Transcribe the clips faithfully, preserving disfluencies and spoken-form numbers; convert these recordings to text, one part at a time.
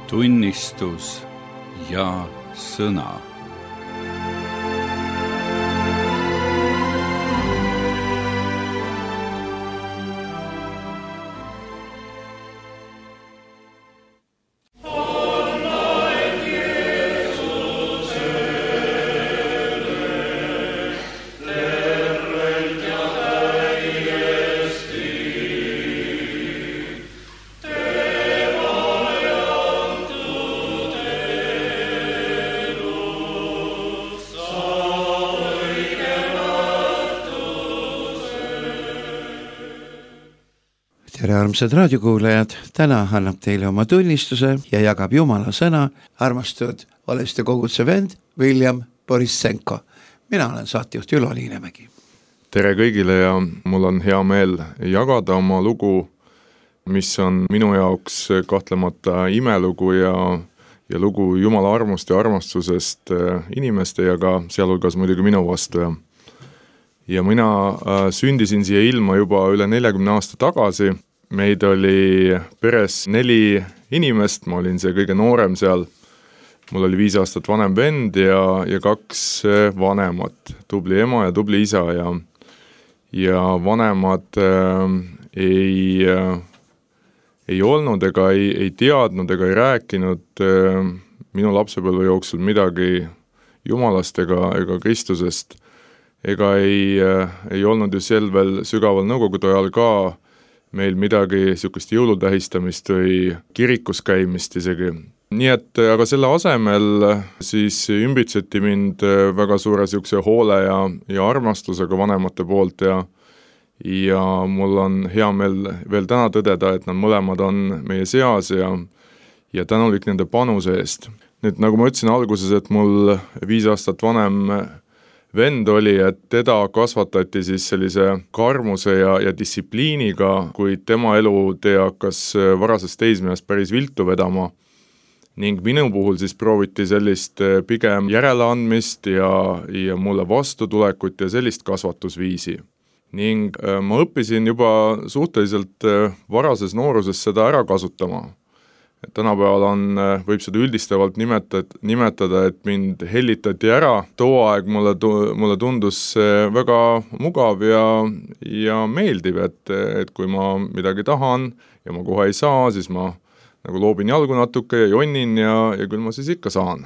tunnistus ja sõna. Tere armsad raadiokuulajad, täna annab teile oma tunnistuse ja jagab Jumala sõna armastatud Oleste koguduse vend William Borissenko. Mina olen saatejuht Ülo Liinemägi. Tere kõigile ja mul on hea meel jagada oma lugu, mis on minu jaoks kahtlemata imelugu ja, ja lugu Jumala armust ja armastusest inimeste ja ka sealhulgas muidugi minu vastu. Ja, ja mina sündisin siia ilma juba üle neljakümne aasta tagasi. Meid oli peres neli inimest, ma olin see kõige noorem seal. Mul oli viis aastat vanem vend ja, ja kaks vanemat, tubli ema ja tubli isa. Ja, ja vanemad äh, ei, äh, ei olnud ega ei, ei teadnud ega ei rääkinud äh, minu lapsepõlve jooksul midagi Jumalast ega, ega Kristusest. Ega ei, äh, ei olnud ju sel veel sügaval nõukogude ajal ka meil midagi sihukest jõulutähistamist või kirikus käimist isegi. Nii et, aga selle asemel siis ümbitseti mind väga suure sihukese hoole ja, ja armastusega vanemate poolt ja, ja mul on hea meel veel täna tõdeda, et nad mõlemad on meie seas ja, ja tänulik nende panuse eest. Nüüd, nagu ma ütlesin alguses, et mul viis aastat vanem vend oli, et teda kasvatati siis sellise karmuse ja, ja distsipliiniga, kuid tema elutee hakkas varasest teismeast päris viltu vedama. Ning minu puhul siis prooviti sellist pigem järeleandmist ja, ja mulle vastutulekut ja sellist kasvatusviisi. Ning ma õppisin juba suhteliselt varases nooruses seda ära kasutama. Tänapäeval on, võib seda üldistavalt nimetada, nimetada, et mind hellitati ära. Too aeg mulle, mulle tundus väga mugav ja, ja meeldiv, et, et kui ma midagi tahan ja ma kohe ei saa, siis ma nagu loobin jalgu natuke ja jonnin ja, ja küll ma siis ikka saan.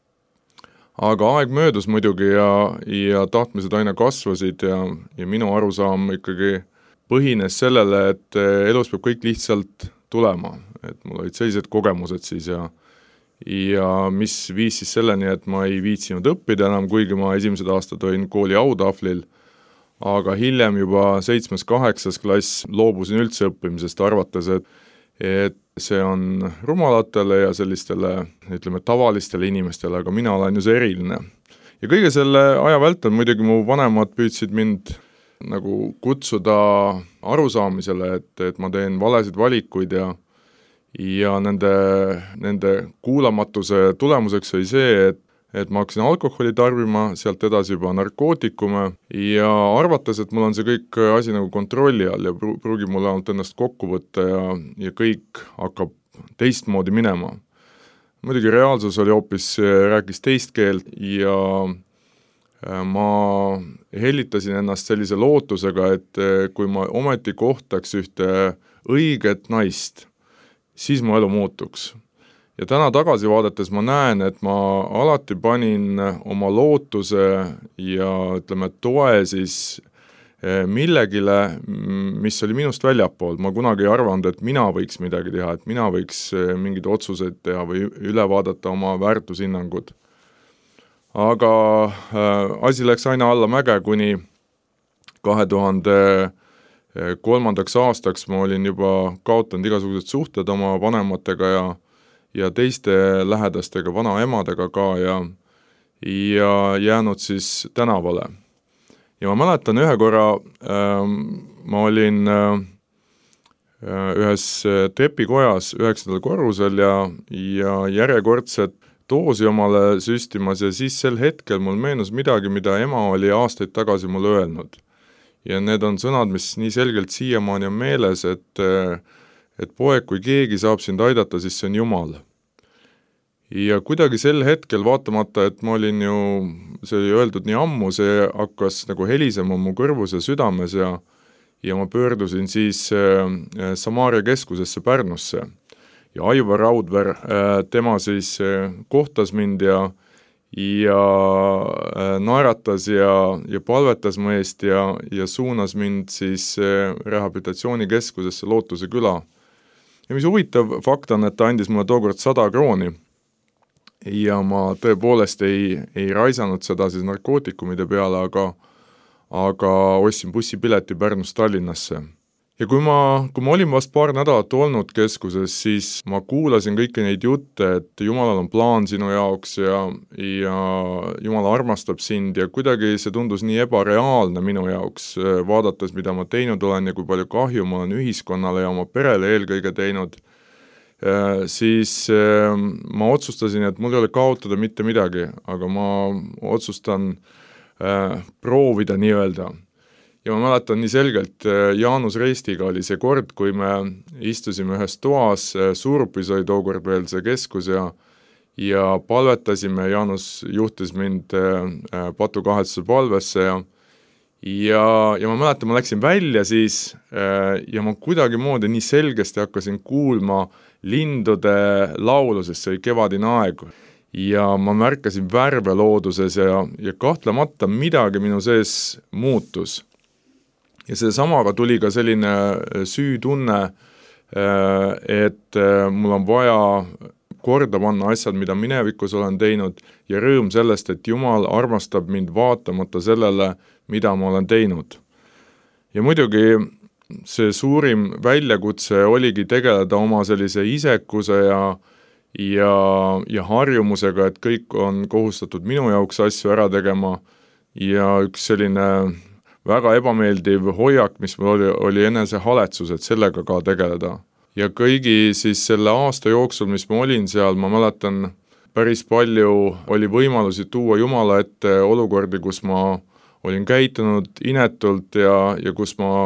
Aga aeg möödus muidugi ja, ja tahtmised aina kasvasid ja, ja minu arusaam ikkagi põhines sellele, et elus peab kõik lihtsalt tulema. Et mul olid sellised kogemused siis ja, ja mis viis siis selleni, et ma ei viitsinud õppida enam, kuigi ma esimesed aastad olin kooli autahvlil, aga hiljem juba seitsmes kaheksas klass loobusin üldse õppimisest, arvates, et, et see on rumalatele ja sellistele, ütleme, tavalistele inimestele, aga mina olen ju see eriline. Ja kõige selle aja vältel muidugi mu vanemad püüdsid mind nagu kutsuda arusaamisele, et, et ma teen valesid valikuid ja Ja nende, nende kuulamatuse tulemuseks oli see, et, et ma hakkasin alkoholi tarbima, sealt edasi juba narkootikume ja arvates, et mul on see kõik asi nagu kontrolli all ja pruugi mulle ainult ennast kokku võtta ja, ja kõik hakkab teistmoodi minema. Muidugi reaalsus oli hoopis, rääkis teist keelt ja ma hellitasin ennast sellise lootusega, et kui ma ometi kohtaks ühte õiget naist, siis mu elu muutuks. Ja täna tagasi vaadates ma näen, et ma alati panin oma lootuse ja ütleme toe siis millegile, mis oli minust väljapool. Ma kunagi ei arvanud, et mina võiks midagi teha, et mina võiks mingid otsuseid teha või üle vaadata oma väärtushinnangud. Aga äh, asi läks aina alla mäge, kuni kahe tuhande kolmandaks aastaks ma olin juba kaotanud igasugused suhted oma vanematega ja, ja teiste lähedastega, vanaemadega ka ja, ja jäänud siis tänavale. Ja ma mäletan ühe korra, äh, ma olin äh, ühes trepikojas üheksandal korrusel ja, ja järjekordset doosi omale süstimas ja siis sel hetkel mul meenus midagi, mida ema oli aastaid tagasi mulle öelnud. Ja need on sõnad, mis nii selgelt siiamaani on meeles, et, et poeg, kui keegi saab sind aidata, siis see on Jumal. ja kuidagi sel hetkel, vaatamata, et ma olin ju, see oli öeldud nii ammu, see hakkas nagu helisema mu kõrvus ja südames ja ja ma pöördusin siis Samaaria keskusesse Pärnusse. Ja Aivar Raudver, tema siis kohtas mind ja, ja naeratas ja, ja palvetas mu eest ja, ja suunas mind siis rehabilitatsioonikeskusesse Lootuse küla. Ja mis huvitav fakt on, et ta andis mulle tookord sada krooni ja ma tõepoolest ei, ei raisanud seda siis narkootikumide peale, aga, aga ostsin bussipileti Pärnust Tallinnasse. Ja kui ma, kui ma olin vast paar nädalat olnud keskuses, siis ma kuulasin kõiki neid jutte, et Jumalal on plaan sinu jaoks ja, ja Jumal armastab sind ja kuidagi see tundus nii ebareaalne minu jaoks, vaadates, mida ma teinud olen ja kui palju kahju ma olen ühiskonnale ja oma perele eelkõige teinud, siis ma otsustasin, et mul ei ole kaotada mitte midagi, aga ma otsustan proovida nii-öelda. Ja ma mäletan nii selgelt, Jaanus Reistiga oli see kord, kui me istusime ühes toas, Suurupis oli tookord veel see keskus ja, ja palvetasime, Jaanus juhtis mind patukahetsuse palvesse ja, ja, ja ma mäletan, ma läksin välja siis ja ma kuidagi moodi nii selgesti hakkasin kuulma lindude laulu, sest see oli kevadine aeg. Ja ma märkasin värve looduses ja, ja kahtlemata midagi minu sees muutus. Ja see samaga tuli ka selline süütunne, et mul on vaja korda panna asjad, mida minevikus olen teinud ja rõõm sellest, et Jumal armastab mind vaatamata sellele, mida ma olen teinud. Ja muidugi see suurim väljakutse oligi tegeleda oma sellise isekuse ja, ja, ja harjumusega, et kõik on kohustatud minu jaoks asju ära tegema ja üks selline väga ebameeldiv hoiak, mis mul oli, oli enese haletsus, et sellega ka tegeleda. Ja kõigi siis selle aasta jooksul, mis ma olin seal, ma mäletan, päris palju oli võimalusi tuua Jumala ette olukordi, kus ma olin käitunud inetult ja, ja kus ma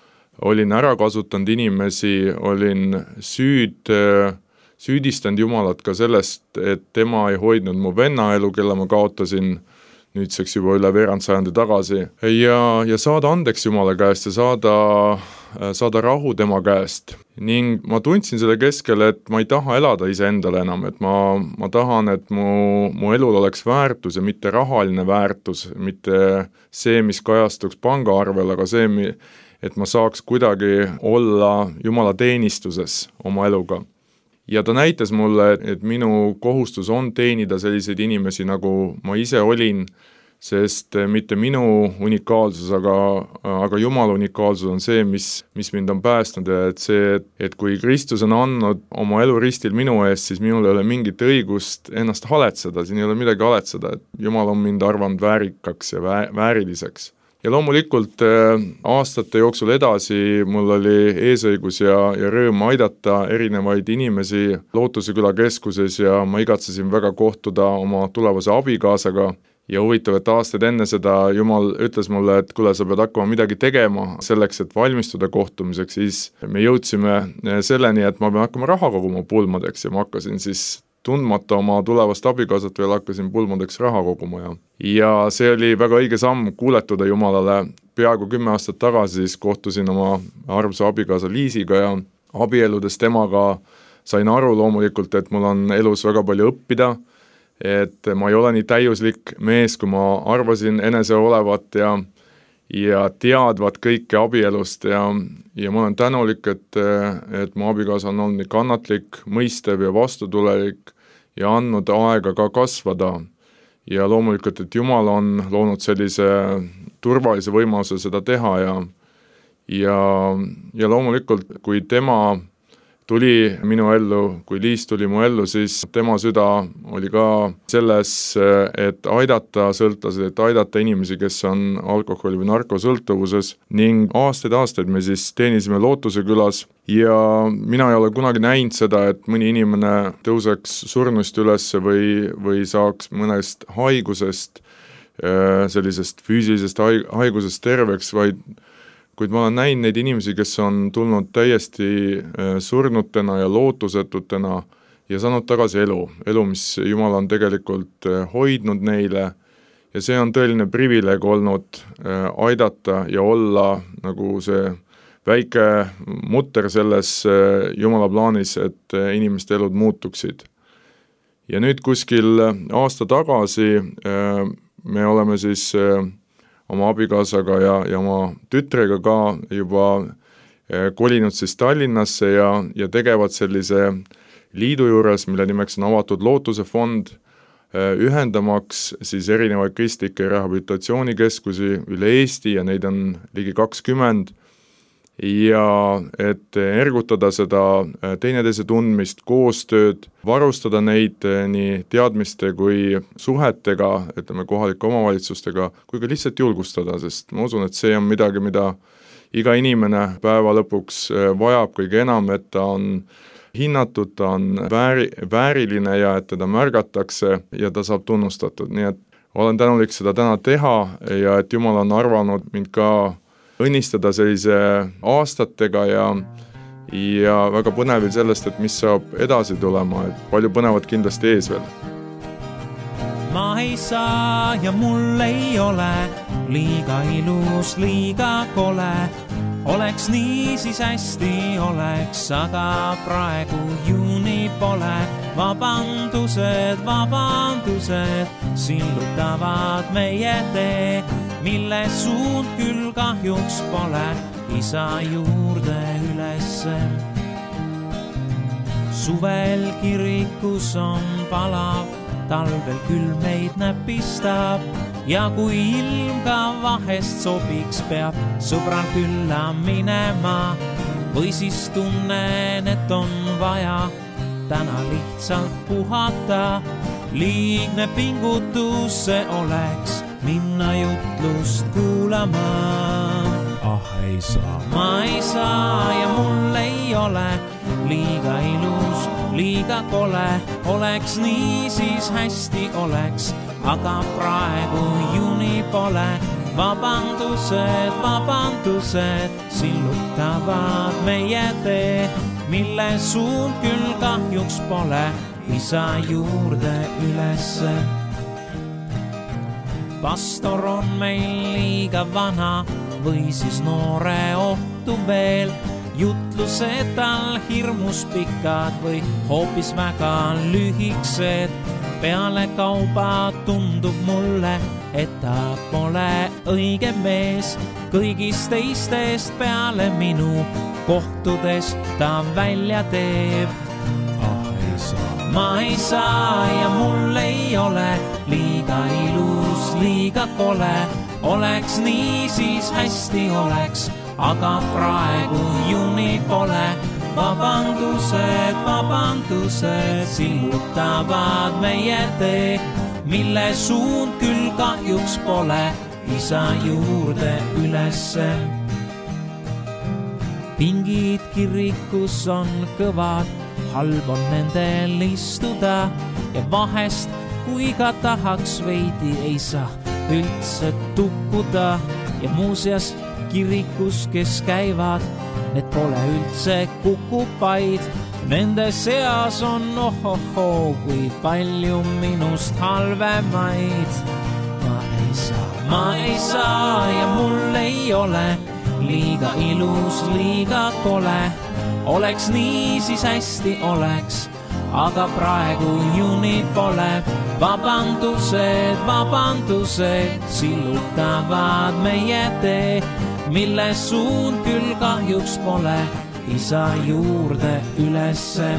olin ära kasutanud inimesi, olin süüd, süüdistanud Jumalat ka sellest, et tema ei hoidnud mu venna elu, kelle ma kaotasin nüüdseks juba üle veerand sajandi tagasi ja, ja saada andeks Jumala käest ja saada, saada rahu tema käest. Ning ma tundsin selle keskel, et ma ei taha elada iseendale enam, et ma, ma tahan, et mu, mu elul oleks väärtus ja mitte rahaline väärtus, mitte see, mis kajastuks pangaarvel, aga see, et ma saaks kuidagi olla Jumala teenistuses oma eluga. Ja ta näitas mulle, et minu kohustus on teenida selliseid inimesi, nagu ma ise olin, sest mitte minu unikaalsus, aga, aga Jumala unikaalsus on see, mis, mis mind on päästnud ja et see, et kui Kristus on andnud oma elu ristil minu eest, siis minul ei ole mingit õigust ennast haletseda, siin ei ole midagi haletseda, et Jumal on mind arvanud väärikaks ja vä- vääriliseks. Ja loomulikult aastate jooksul edasi mul oli eesõigus ja, ja rõõm aidata erinevaid inimesi Lootuse küla keskuses ja ma igatsesin väga kohtuda oma tulevase abikaasaga ja huvitav, et aastaid enne seda Jumal ütles mulle, et kuule, sa pead hakkama midagi tegema selleks, et valmistuda kohtumiseks, siis me jõudsime selleni, et ma pean hakkama raha koguma pulmadeks ja ma hakkasin siis tundmata oma tulevast abikaasat veel hakkasin pulmadeks raha koguma ja, ja see oli väga õige samm kuuletuda Jumalale. Peaaegu kümme aastat tagasi siis kohtusin oma armsa abikaasa Liisiga ja abieludes temaga sain aru loomulikult, et mul on elus väga palju õppida, et ma ei ole nii täiuslik mees, kui ma arvasin enese olevat ja, ja teadvat kõike abielust ja, ja ma olen tänulik, et, et mu abikaasa on olnud nii kannatlik, mõistev ja vastutulelik ja andnud aega ka kasvada. Ja loomulikult, et Jumal on loonud sellise turvalise võimaluse seda teha ja, ja, ja loomulikult, kui tema tuli minu ellu, kui Liis tuli mu ellu, siis tema süda oli ka selles, et aidata sõltlased, et aidata inimesi, kes on alkoholi või narkosõltuvuses ning aastaid-aastaid me siis teenisime Lootuse külas ja mina ei ole kunagi näinud seda, et mõni inimene tõuseks surnust üles või, või saaks mõnest haigusest, sellisest füüsilisest haigusest terveks, vaid kuid ma olen näinud neid inimesi, kes on tulnud täiesti surnutena ja lootusetutena ja saanud tagasi elu, elu, mis Jumal on tegelikult hoidnud neile ja see on tõeline privileeg olnud aidata ja olla nagu see väike mutter selles Jumala plaanis, et inimeste elud muutuksid. Ja nüüd kuskil aasta tagasi me oleme siis oma abikaasaga ja, ja oma tütrega ka juba kolinud siis Tallinnasse ja, ja tegevad sellise liidu juures, mille nimeks on Avatud Lootuse fond, ühendamaks siis erinevaid kristlikke rehabilitatsioonikeskusi üle Eesti ja neid on ligi kakskümmend ja et ergutada seda teineteise tundmist, koostööd, varustada neid nii teadmiste kui suhetega, ütleme kohalike omavalitsustega, kui ka lihtsalt julgustada, sest ma usun, et see on midagi, mida iga inimene päeva lõpuks vajab kõige enam, et ta on hinnatud, ta on vääri, vääriline ja et teda märgatakse ja ta saab tunnustatud. Nii et olen tänulik seda täna teha ja et Jumal on arvanud mind ka õnnistada sellise aastatega ja, ja väga põnevil sellest, et mis saab edasi tulema, et palju põnevat kindlasti ees veel. Ma ei saa ja mul ei ole liiga ilus, liiga kole. Oleks nii, siis hästi oleks, aga praegu juuni pole. Vabandused, vabandused sillutavad meie tee, mille suund küll kahjuks pole isa juurde ülesse. Suvel kirikus on palav, talvel küll meid näpistab ja kui ilm ka vahest sobiks, peab sõbral külla minema või siis tunnen, et on vaja täna lihtsalt puhata. Liigne pingutus see oleks minna jutlust kuulama. Ah, ei saa. Ma ei saa ja mul ei ole liiga ilus, liiga kole. Oleks nii, siis hästi oleks, aga praegu juuni pole. Vabandused, vabandused sillutavad meie tee, mille suund küll kahjuks pole isa juurde ülesse. Pastor on meil liiga vana või siis noore ohtu veel, jutlused tal hirmus pikad või hoopis väga lühiksed. Peale kauba tundub mulle, et ta pole õige mees. Kõigist teistest peale minu kohtudes ta välja teeb. Ah, ei saa. Ma ei saa ja mul ei ole liiga ilus, liiga kole. Oleks nii, siis hästi oleks, aga praegu juuni pole. Vabandused, vabandused sillutavad meie tee, mille suund küll kahjuks pole isa juurde ülesse. Pingid kirikus on kõvad, halb on nendel istuda ja vahest, kui ka tahaks veidi, ei saa üldse tukkuda. Ja muuseas kirikus, kes käivad, need pole üldse kukupaid. Nende seas on ohoho, kui palju minust halvemaid. Ma ei saa, ma ei saa ja mul ei ole liiga ilus, liiga kole. Oleks nii, siis hästi oleks, aga praegu juuni pole. Vabandused, vabandused sillutavad meie tee, mille suund küll kahjuks pole isa juurde ülesse.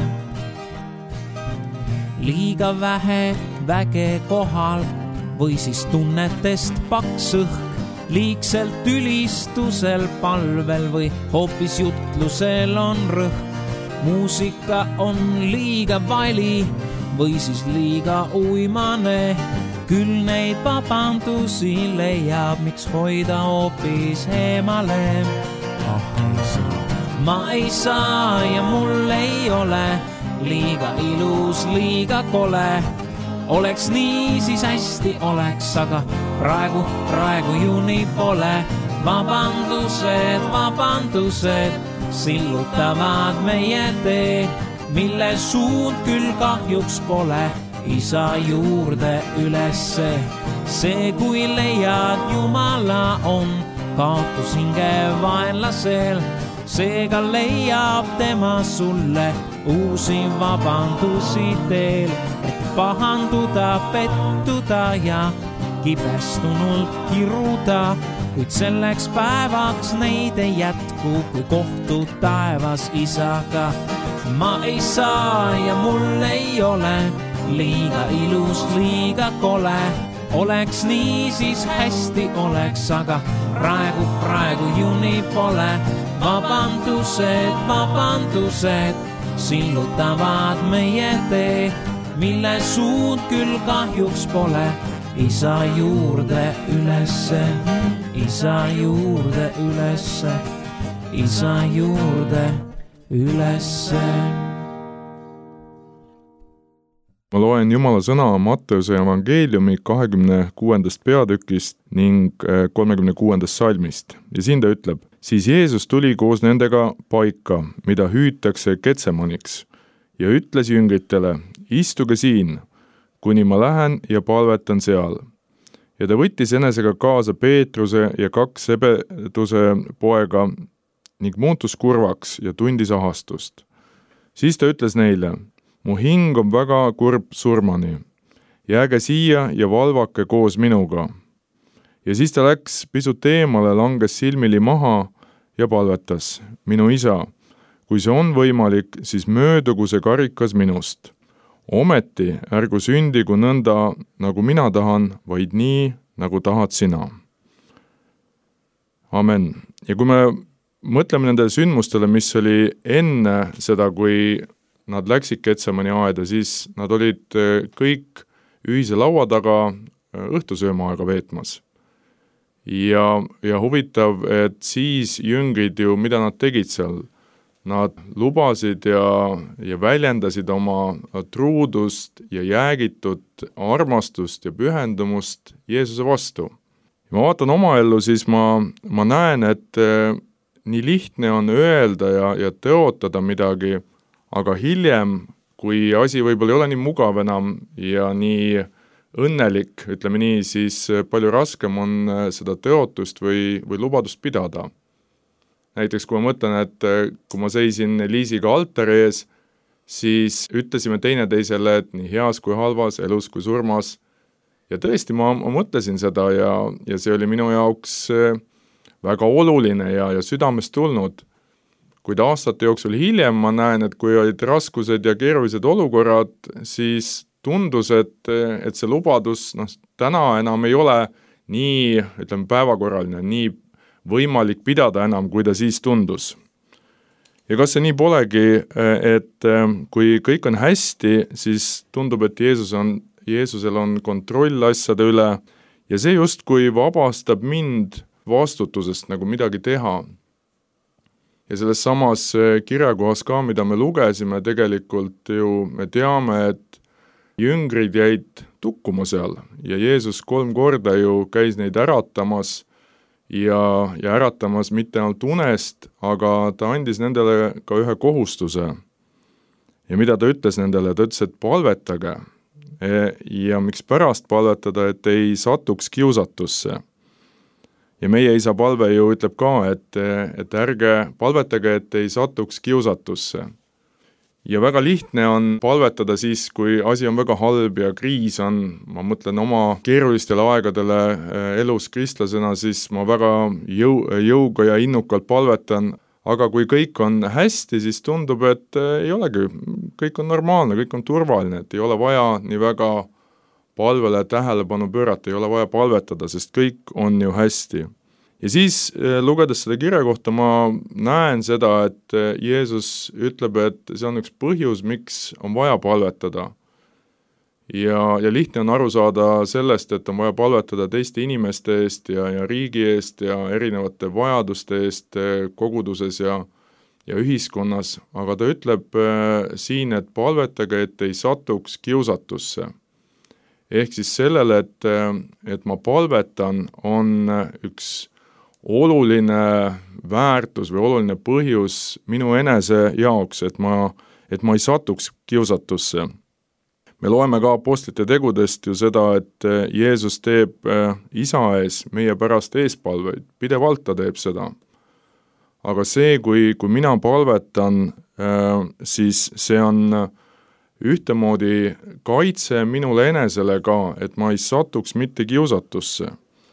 Liiga vähe väge kohal või siis tunnetest paks õhk, liigselt ülistusel palvel või hoopis jutlusel on rõhk. Muusika on liiga vali või siis liiga uimane, küll neid vabandusi leiab, miks hoida hoopis eemale. Ah, ei saa. Ma ei saa ja mul ei ole liiga ilus, liiga kole. Oleks nii, siis hästi oleks, aga praegu, praegu juuni pole. Vabandused, vabandused sillutavad meie tee, mille suund küll kahjuks pole isa juurde ülesse. See, kui leiad Jumala, on kaotus hinge vaenlasel. Seega leiab tema sulle uusi vabandusi teel, et pahanduda, pettuda ja kibestunult kiruda. Kuid selleks päevaks neid ei jätku, kui kohtud taevas isaga. Ma ei saa ja mul ei ole liiga ilus, liiga kole. Oleks nii, siis hästi oleks, aga praegu, praegu ju nii pole. Vabandused, vabandused sillutavad meie tee, mille suund küll kahjuks pole isa juurde ülesse, isa juurde ülesse, isa juurde ülesse. Ma loen Jumala sõna Matteuse evangeeliumi kahekümne kuuendast peatükist ning kolmekümne kuuendast salmist. Ja siin ta ütleb, siis Jeesus tuli koos nendega paika, mida hüütakse Getsemaniks, ja ütles jüngritele, istuge siin, kuni ma lähen ja palvetan seal. Ja ta võttis enesega kaasa Peetruse ja kaks Sebeduse poega ning muutus kurvaks ja tundis ahastust. Siis ta ütles neile, mu hing on väga kurb surmani. Jääge siia ja valvake koos minuga. Ja siis ta läks pisut eemale, langes silmili maha ja palvetas. Minu isa, kui see on võimalik, siis möödugu see karikas minust. Ometi ärgu sündigu nõnda, nagu mina tahan, vaid nii, nagu tahad sina. Amen. Ja kui me mõtleme nendele sündmustele, mis oli enne seda, kui nad läksid Getsemani aeda, siis nad olid kõik ühise laua taga õhtusöömaaega veetmas. Ja, ja huvitav, et siis jüngrid ju, mida nad tegid seal, nad lubasid ja, ja väljendasid oma truudust ja jäägitut armastust ja pühendumust Jeesuse vastu. Ja ma vaatan oma ellu, siis ma, ma näen, et nii lihtne on öelda ja, ja tõotada midagi, aga hiljem, kui asi võib-olla ei ole nii mugav enam ja nii õnnelik, ütleme nii, siis palju raskem on seda tõotust või, või lubadust pidada. Näiteks kui ma mõtlen, et kui ma seisin Liisiga altari ees, siis ütlesime teineteisele, et nii heas kui halvas, elus kui surmas. Ja tõesti, ma, ma mõtlesin seda ja, ja see oli minu jaoks väga oluline ja, ja südamest tulnud. Kuid aastate jooksul hiljem ma näen, et kui olid raskused ja keerulised olukorrad, siis tundus, et, et see lubadus no, täna enam ei ole nii, ütleme, päevakorraline, nii võimalik pidada enam, kui ta siis tundus. Ja kas see nii polegi, et kui kõik on hästi, siis tundub, et Jeesus on, Jeesusel on kontroll asjade üle ja see justkui vabastab mind vastutusest nagu midagi teha. Ja selles samas kirjakohas ka, mida me lugesime, tegelikult ju me teame, et jüngrid jäid tukkuma seal ja Jeesus kolm korda ju käis neid äratamas ja, ja äratamas mitte ainult unest, aga ta andis nendele ka ühe kohustuse. Ja mida ta ütles nendele? Ta ütles, et palvetage ja miks pärast palvetada, et ei satuks kiusatusse. Ja meie isa palve ju ütleb ka, et, et ärge palvetage, et ei satuks kiusatusse. Ja väga lihtne on palvetada siis, kui asi on väga halb ja kriis on, ma mõtlen oma keerulistele aegadele elus kristlasena, siis ma väga jõu, jõuga ja innukalt palvetan, aga kui kõik on hästi, siis tundub, et ei olegi, kõik on normaalne, kõik on turvaline, et ei ole vaja nii väga palvele tähelepanu pöörata, ei ole vaja palvetada, sest kõik on ju hästi. Ja siis lugedes seda kirja kohta ma näen seda, et Jeesus ütleb, et see on üks põhjus, miks on vaja palvetada. Ja, ja lihtne on aru saada sellest, et on vaja palvetada teiste inimeste eest ja, ja riigi eest ja erinevate vajaduste eest koguduses ja, ja ühiskonnas, aga ta ütleb siin, et palvetage, et ei satuks kiusatusse. Ehk siis sellele, et, et ma palvetan, on üks oluline väärtus või oluline põhjus minu enese jaoks, et ma et ma ei satuks kiusatusse. Me loeme ka apostlite tegudest ju seda, et Jeesus teeb isa ees meie pärast eespalveid, pidevalt ta teeb seda. Aga see, kui, kui mina palvetan, siis see on ühtemoodi kaitse minule enesele ka, et ma ei satuks mitte kiusatusse.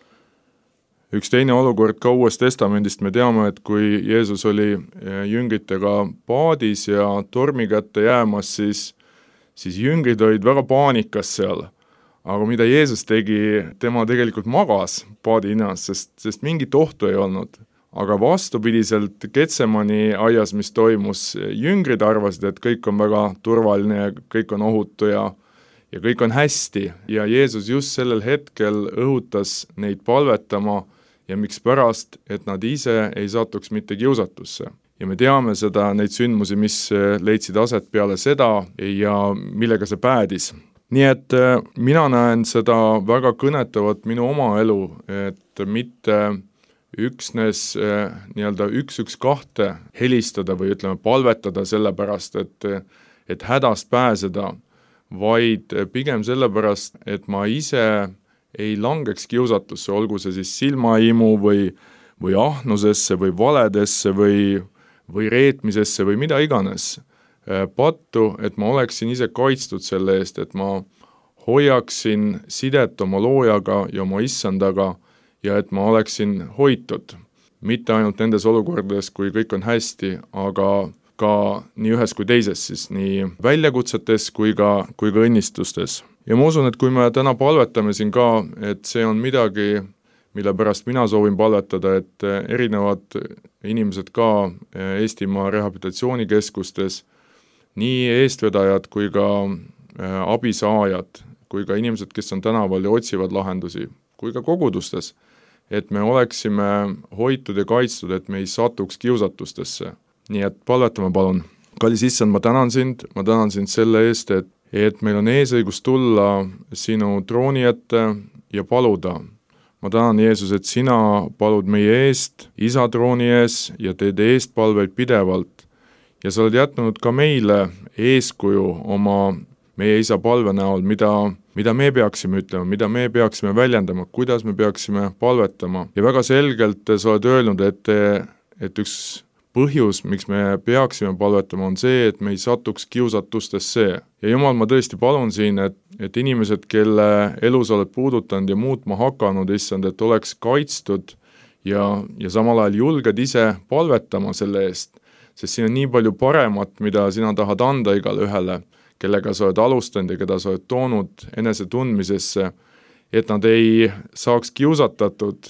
Üks teine olukord ka Uuest Testamendist me teame, et kui Jeesus oli jüngritega paadis ja tormi kätte jäämas, siis, siis jüngrid olid väga paanikas seal. Aga mida Jeesus tegi, tema tegelikult magas paadinas, sest, sest mingit ohtu ei olnud. Aga vastupidiselt Getsemani aias, mis toimus, jüngrid arvasid, et kõik on väga turvaline ja kõik on ohutu ja, ja kõik on hästi. Ja Jeesus just sellel hetkel õhutas neid palvetama ja miks pärast, et nad ise ei satuks mitte kiusatusse. Ja me teame seda, neid sündmusi, mis leidsid aset peale seda ja millega see päädis. Nii et mina näen seda väga kõnetavat minu oma elu, et mitte üksnes nii-öelda üks üks kahte helistada või ütleme palvetada sellepärast, et, et hädast pääseda, vaid pigem sellepärast, et ma ise ei langeks kiusatusse, olgu see siis silmaimu või, või ahnusesse või valedesse või, või reetmisesse või mida iganes pattu, et ma oleksin ise kaitstud selle eest, et ma hoiaksin sidet oma loojaga ja oma issandaga ja et ma oleksin hoitud. Mitte ainult nendes olukordades, kui kõik on hästi, aga ka nii ühes kui teises, siis nii väljakutsetes kui ka, kui ka õnnistustes. Ja ma usun, et kui me täna palvetame siin ka, et see on midagi, mille pärast mina soovin palvetada, et erinevad inimesed ka Eestimaa rehabilitatsioonikeskustes, nii eestvedajad kui ka abisaajad, kui ka inimesed, kes on tänaval ja otsivad lahendusi, kui ka kogudustes, et me oleksime hoitud ja kaitstud, et me ei satuks kiusatustesse. Nii et palvetame palun. Kallis issand, ma tänan sind, ma tänan sind selle eest, et et meil on eesõigus tulla sinu trooni ette ja paluda. Ma tänan, Jeesus, et sina palud meie eest, isa trooni ees ja teed eestpalveid pidevalt. Ja sa oled jätnud ka meile eeskuju oma meie isa palve näol, mida, mida me peaksime ütlema, mida me peaksime väljendama, kuidas me peaksime palvetama. Ja väga selgelt sa oled öelnud, et, et üks põhjus, miks me peaksime palvetama, on see, et me ei satuks kiusatustesse. Ja Jumal, ma tõesti palun siin, et, et inimesed, kelle elu sa oled puudutanud ja muutma hakanud, issand, et oleks kaitstud ja, ja samal ajal julged ise palvetama selle eest, sest siin on nii palju paremat, mida sina tahad anda igale ühele, kellega sa oled alustanud ja keda sa oled toonud enese tundmisesse, et nad ei saaks kiusatatud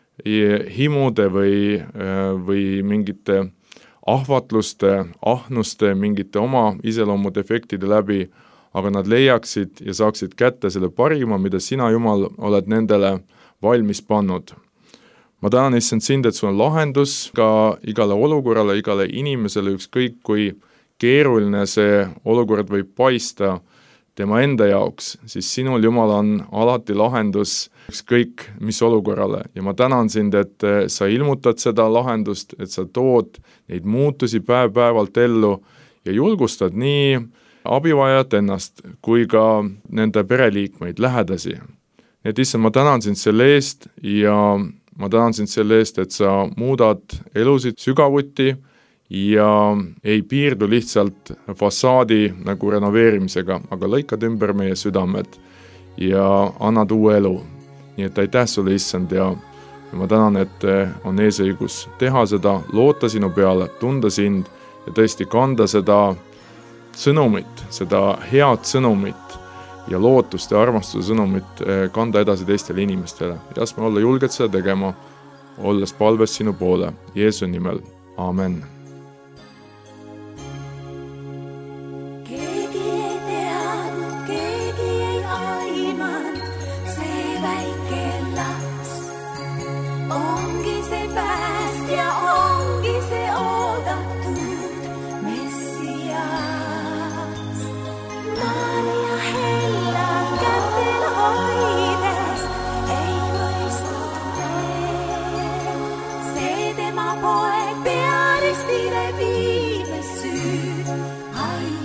himude või, või mingite ahvatluste, ahnuste, mingite oma iseloomudefektide läbi, aga nad leiaksid ja saaksid kätte selle parima, mida sina, Jumal, oled nendele valmis pannud. Ma tänan issand sind, et sul on lahendus ka igale olukorrale, igale inimesele, ükskõik kui keeruline see olukord võib paista tema enda jaoks, siis sinul, Jumal, on alati lahendus ükskõik mis olukorrale. Ja ma tänan sind, et sa ilmutad seda lahendust, et sa tood neid muutusi päev päevalt ellu ja julgustad nii abivajajat ennast kui ka nende pereliikmeid, lähedasi. Et issand, ma tänan sind selle eest ja ma tänan sind selle eest, et sa muudad elusid sügavuti ja ei piirdu lihtsalt fassaadi nagu renoveerimisega, aga lõikad ümber meie südamed ja annad uue elu. Nii et aitäh sulle, issand, ja ma tänan, et on eesõigus teha seda, loota sinu peale, tunda sind ja tõesti kanda seda sõnumit, seda head sõnumit ja lootust ja armastuse sõnumit kanda edasi teistele inimestele. Jas me olla julged seda tegema, olles palves sinu poole. Jeesu nimel. Amen. Poeg pearistile viime süü, ai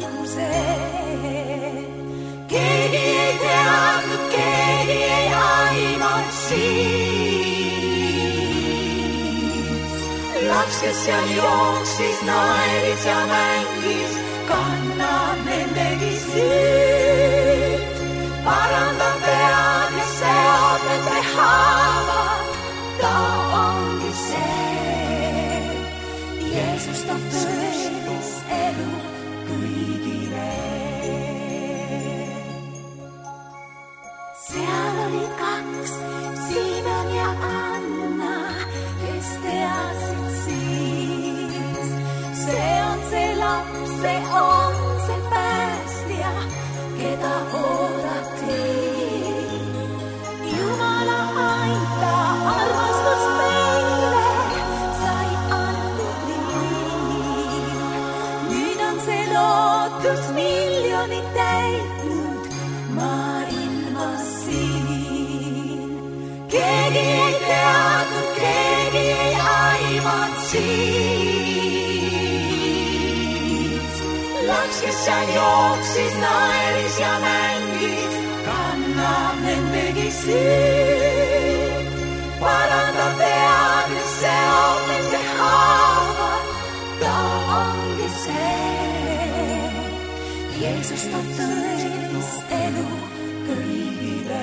laps, kes seal jooksis, naeris ja mängis, kannab nendegi süüd. Parandab vead ja seob nende haavad, ta ongi see. Jeesus toob tõelist elu kõigile. Seal olid kaks, Siimon ja Anna, kes teadsid siis. See on see laps, see on see päästja, keda oodati. Jumala aita armastus meile sai antud nii. Nüüd on see lootus miljonit täitnud maailmas siin. Keegi ei teadnud, keegi ei aimanud siis. Laps, kes seal jooksis, naeris ja mängis, kannab nendegi süüd. Parandab vead ja seob nende haavad, ta ongi see. Jeesus toob tõelist elu kõigile.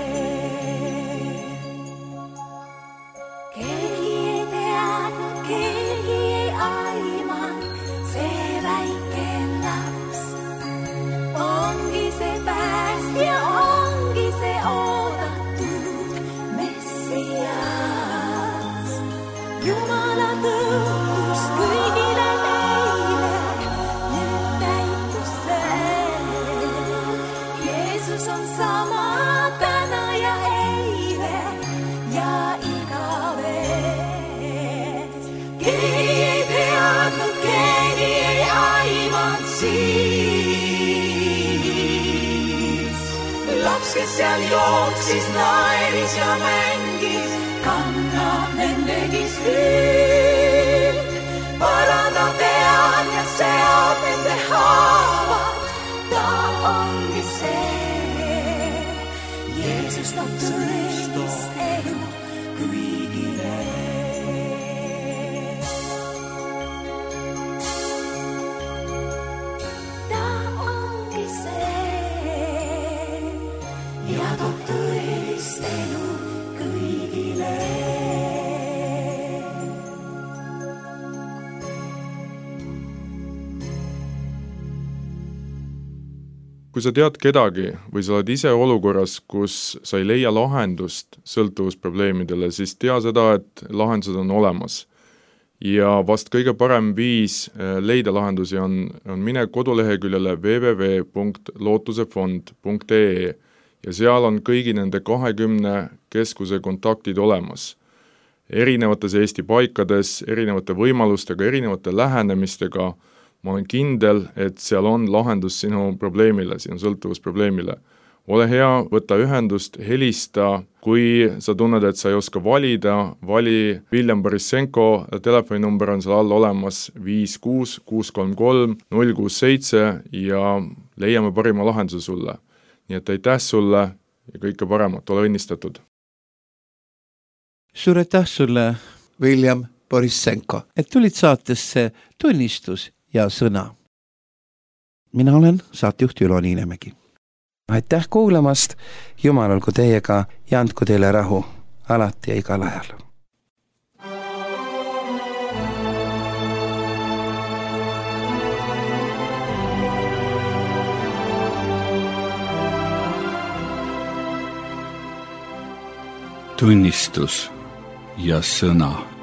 Keegi ei teadnud, keegi ei aimanud, see väike laps ongi see päästja, ongi see oodatud Messias. Jumala tõotus kõigile neile nüüd täitus see. Jeesus on sama täna ja eile ja igavest. Keegi ei teadnud, keegi ei aimanud siis. Laps, kes seal jooksis, naeris ja mängis, kannab nendegi süüd. Parandab vead ja seob nende haavad, ta ongi see. Jeesus toob tõelist elu kõigile. Ta ongi see ja toob tõelist elu kõigile. kui sa tead kedagi või sa oled ise olukorras, kus sa ei leia lahendust sõltuvusprobleemidele, siis tea seda, et lahendused on olemas. Ja vast kõige parem viis leida lahendusi on, on mine koduleheküljele w w w punkt lootusefond punkt e e ja seal on kõigi nende kahekümne keskuse kontaktid olemas. Erinevates Eesti paikades, erinevate võimalustega, erinevate lähenemistega. Ma olen kindel, et seal on lahendus sinu probleemile, sinu sõltuvusprobleemile. Ole hea, võta ühendust, helista, kui sa tunned, et sa ei oska valida, vali William Borissenko, telefoninumber on seal all olemas viis kuus kuus kolm kolm null kuus seitse ja leiame parima lahenduse sulle. Nii et aitäh sulle ja kõike paremat, ole õnnistatud. Suur aitäh sulle, William Borissenko, et tulid saatesse tunnistus ja sõna. Mina olen saatejuht Ülo Niinemägi. Aitäh kuulamast, Jumal olgu teiega ja andku teile rahu, alati ja igal ajal. Tunnistus ja sõna.